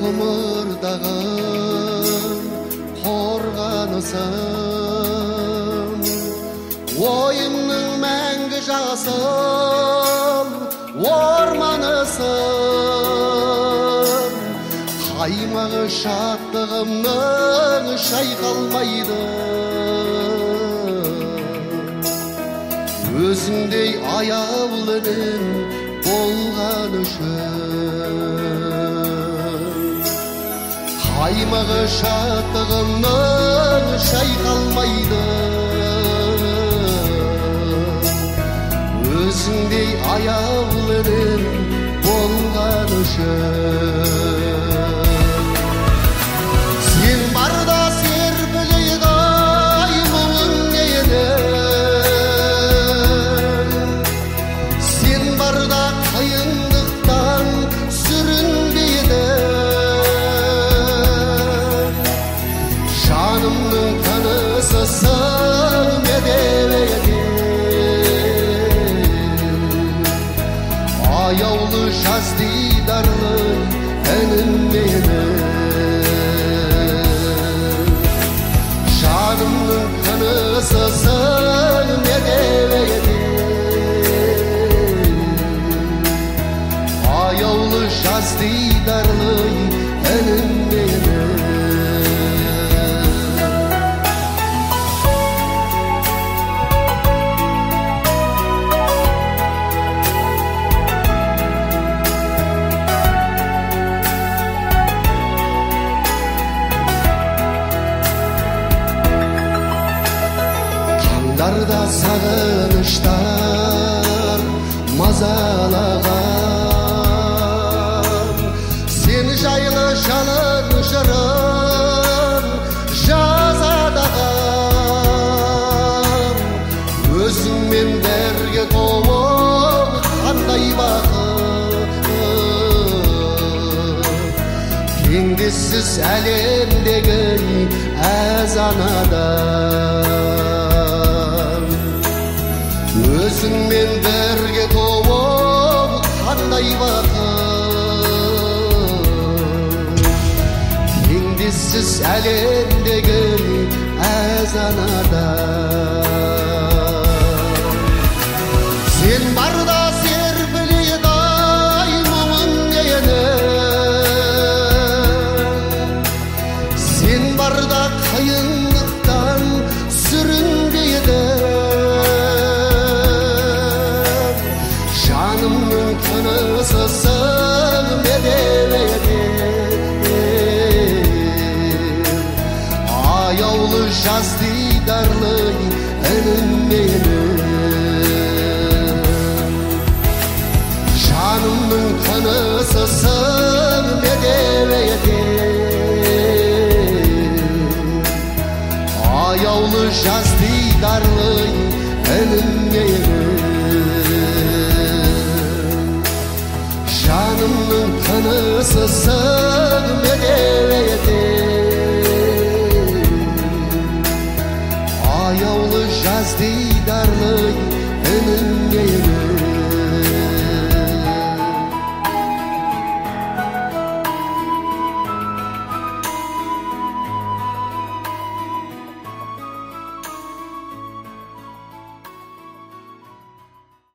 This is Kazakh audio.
ғұмырдағы қорғанысым, ойымның мәңгі жасыл орманысың, қаймағы шаттығымның шайқалмайды. Өзіңдей аяулының болған үшін, қаймағы шаттығымның шайқалмайды. Өзіңдей аяулының болған үшін, сен барда серпілейді мұңың менің, сен барда қиындықтан сүрінбейді. Жанымның тынысысың медеуеге, аяулы жаз дидарлы әнім менің. Жанымның тынысысың медеуеге, аяулы жаз дидарлы әнім менің. Таңдарда сағыныштар мазалаған, сен жайлы жалын жырын жазадаған. Өзіңмен бірге толып қандай бақыт, теңдессіз әлемдегі әз анадан. Өзіңмен бірге толып қандай бақыт, теңдессіз әлемдегі әз анадан.